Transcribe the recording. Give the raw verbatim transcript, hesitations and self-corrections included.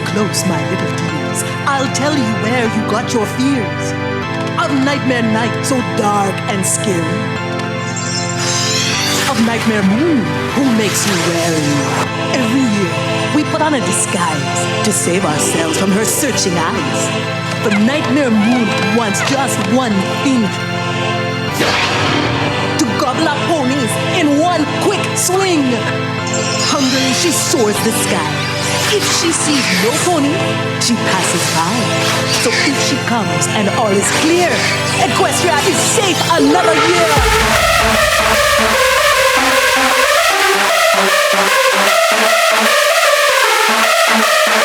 close, my little dears. I'll tell you where you got your fears of Nightmare Night, so dark and scary. Of Nightmare Moon, who makes you wary. Every year, we put on a disguise to save ourselves from her searching eyes. The Nightmare Moon wants just one thing: to gobble up ponies in one quick swing. Hungry, she soars the sky. If she sees no pony, she passes by. So if she comes and all is clear, Equestria is safe another year. We'll be right back.